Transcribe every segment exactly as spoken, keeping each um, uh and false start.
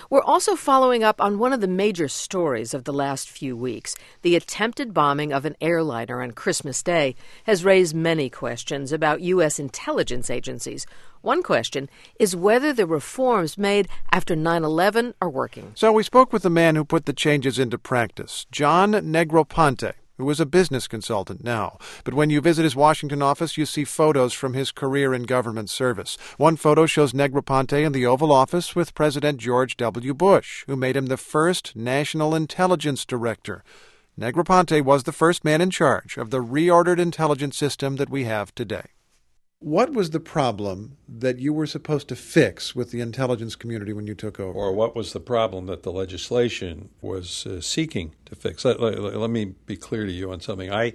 We're also following up on one of the major stories of the last few weeks. The attempted bombing of an airliner on Christmas Day has raised many questions about U S intelligence agencies. One question is whether the reforms made after nine eleven are working. So we spoke with the man who put the changes into practice, John Negroponte, who is a business consultant now. But when you visit his Washington office, you see photos from his career in government service. One photo shows Negroponte in the Oval Office with President George W. Bush, who made him the first National Intelligence Director. Negroponte was the first man in charge of the reordered intelligence system that we have today. What was the problem that you were supposed to fix with the intelligence community when you took over? Or what was the problem that the legislation was uh, seeking to fix? Let, let, let me be clear to you on something. I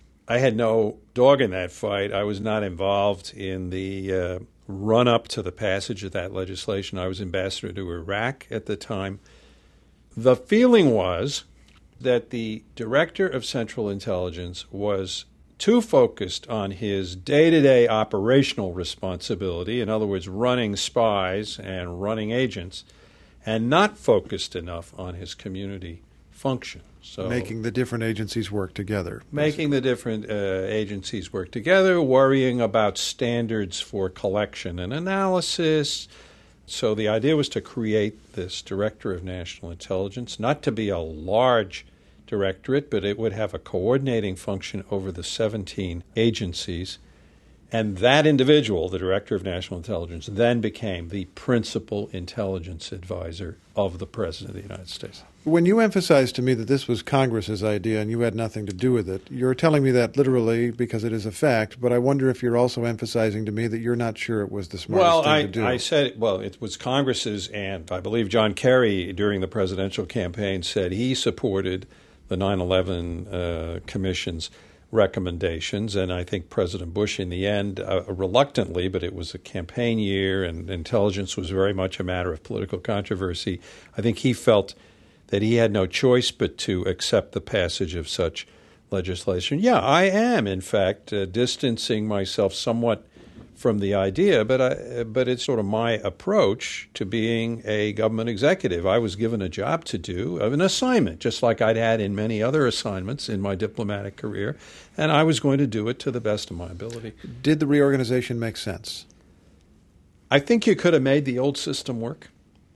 I had no dog in that fight. I was not involved in the uh, run-up to the passage of that legislation. I was ambassador to Iraq at the time. The feeling was that the director of Central Intelligence was too focused on his day-to-day operational responsibility, in other words, running spies and running agents, and not focused enough on his community function. So making the different agencies work together. Making the different uh, agencies work together, worrying about standards for collection and analysis. So the idea was to create this Director of National Intelligence, not to be a large directorate, but it would have a coordinating function over the seventeen agencies. And that individual, the Director of National Intelligence, then became the principal intelligence advisor of the President of the United States. When you emphasized to me that this was Congress's idea and you had nothing to do with it, you're telling me that literally because it is a fact, but I wonder if you're also emphasizing to me that you're not sure it was the smartest well, thing I, to do. Well, I said, well, it was Congress's, and I believe John Kerry during the presidential campaign said he supported the nine eleven uh, Commission's recommendations, and I think President Bush in the end, uh, reluctantly, but it was a campaign year and intelligence was very much a matter of political controversy, I think he felt that he had no choice but to accept the passage of such legislation. Yeah, I am, in fact, uh, distancing myself somewhat from the idea, but I, but it's sort of my approach to being a government executive. I was given a job to do, an assignment, just like I'd had in many other assignments in my diplomatic career, and I was going to do it to the best of my ability. Did the reorganization make sense? I think you could have made the old system work.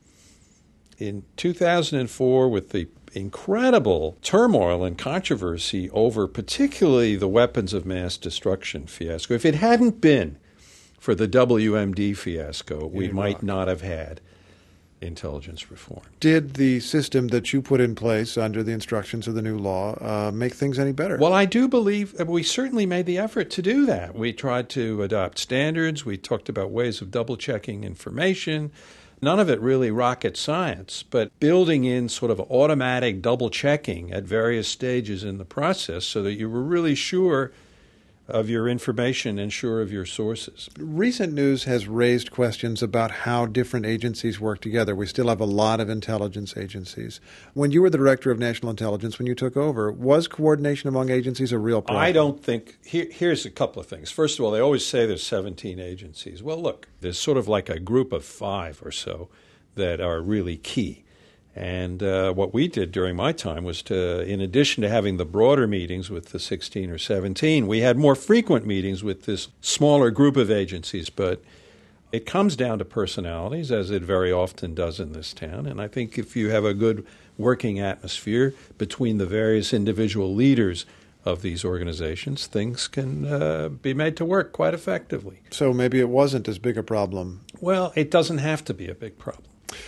In two thousand four, with the incredible turmoil and controversy over particularly the weapons of mass destruction fiasco, if it hadn't been for the W M D fiasco, we In might Iraq. not have had intelligence reform. Did the system that you put in place under the instructions of the new law uh, make things any better? Well, I do believe we certainly made the effort to do that. We tried to adopt standards. We talked about ways of double-checking information. None of it really rocket science, but building in sort of automatic double-checking at various stages in the process so that you were really sure of your information and sure of your sources. Recent news has raised questions about how different agencies work together. We still have a lot of intelligence agencies. When you were the Director of National Intelligence, when you took over, was coordination among agencies a real problem? I don't think here, – here's a couple of things. First of all, they always say there's seventeen agencies. Well, look, there's sort of like a group of five or so that are really key. And uh, what we did during my time was to, in addition to having the broader meetings with the sixteen or seventeen, we had more frequent meetings with this smaller group of agencies. But it comes down to personalities, as it very often does in this town. And I think if you have a good working atmosphere between the various individual leaders of these organizations, things can uh, be made to work quite effectively. So maybe it wasn't as big a problem. Well, it doesn't have to be a big problem.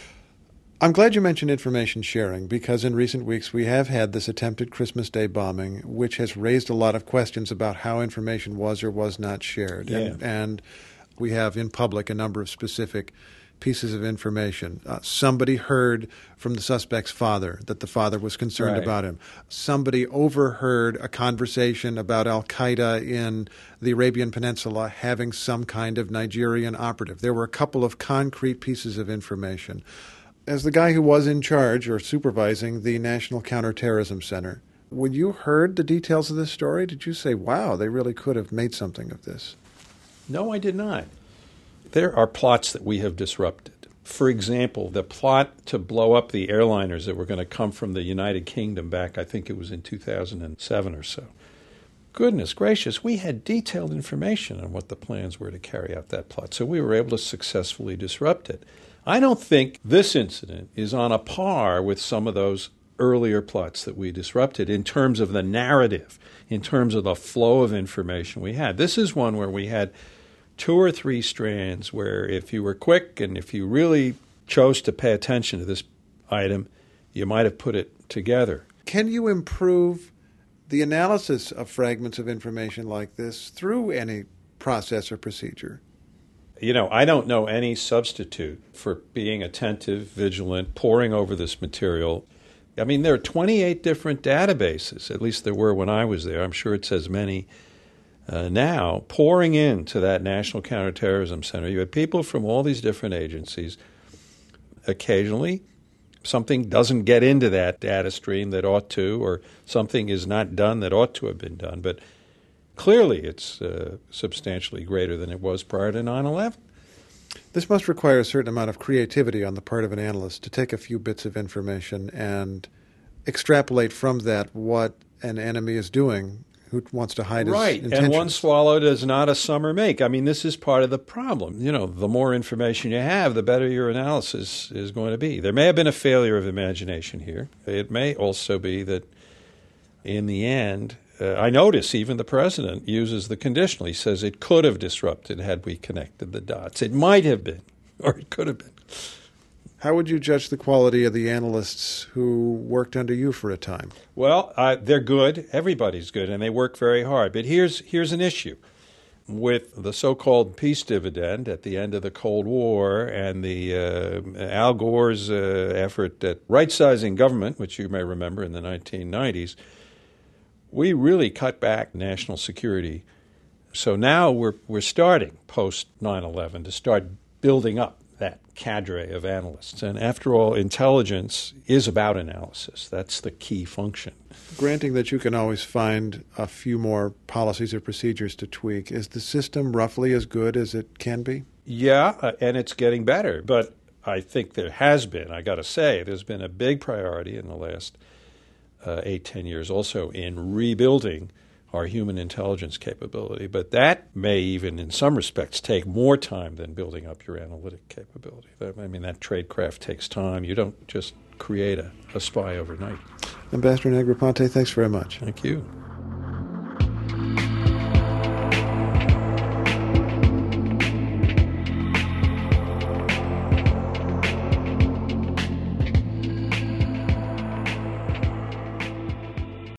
I'm glad you mentioned information sharing because in recent weeks we have had this attempted Christmas Day bombing, which has raised a lot of questions about how information was or was not shared. Yeah. And, and we have in public a number of specific pieces of information. Uh, somebody heard from the suspect's father that the father was concerned Right. about him. Somebody overheard a conversation about al-Qaeda in the Arabian Peninsula having some kind of Nigerian operative. There were a couple of concrete pieces of information. As the guy who was in charge or supervising the National Counterterrorism Center, when you heard the details of this story, did you say, wow, they really could have made something of this? No, I did not. There are plots that we have disrupted. For example, the plot to blow up the airliners that were going to come from the United Kingdom back, I think it was in two thousand seven or so. Goodness gracious, we had detailed information on what the plans were to carry out that plot, so we were able to successfully disrupt it. I don't think this incident is on a par with some of those earlier plots that we disrupted in terms of the narrative, in terms of the flow of information we had. This is one where we had two or three strands where if you were quick and if you really chose to pay attention to this item, you might have put it together. Can you improve the analysis of fragments of information like this through any process or procedure? You know, I don't know any substitute for being attentive, vigilant, poring over this material. I mean, there are twenty-eight different databases, at least there were when I was there. I'm sure it's as many uh, now, pouring into that National Counterterrorism Center. You have people from all these different agencies. Occasionally, something doesn't get into that data stream that ought to, or something is not done that ought to have been done. But clearly it's uh, substantially greater than it was prior to nine eleven. This must require a certain amount of creativity on the part of an analyst to take a few bits of information and extrapolate from that what an enemy is doing who wants to hide right. his intentions. And one swallow does not a summer make. I mean, this is part of the problem. You know, the more information you have, the better your analysis is going to be. There may have been a failure of imagination here. It may also be that in the end, uh, I notice even the president uses the conditional. He says it could have disrupted had we connected the dots. It might have been, or it could have been. How would you judge the quality of the analysts who worked under you for a time? Well, uh, they're good. Everybody's good, and they work very hard. But here's here's an issue. With the so-called peace dividend at the end of the Cold War and the uh, Al Gore's uh, effort at right-sizing government, which you may remember in the nineteen nineties, we really cut back national security. So now we're we're starting post nine eleven to start building up that cadre of analysts. And after all, intelligence is about analysis. That's the key function. Granting that you can always find a few more policies or procedures to tweak, is the system roughly as good as it can be? Yeah, uh, and it's getting better. But I think there has been, I got to say, there's been a big priority in the last uh, eight, ten years also in rebuilding our human intelligence capability. But that may even, in some respects, take more time than building up your analytic capability. I mean, that tradecraft takes time. You don't just create a, a spy overnight. Ambassador Negroponte, thanks very much. Thank you.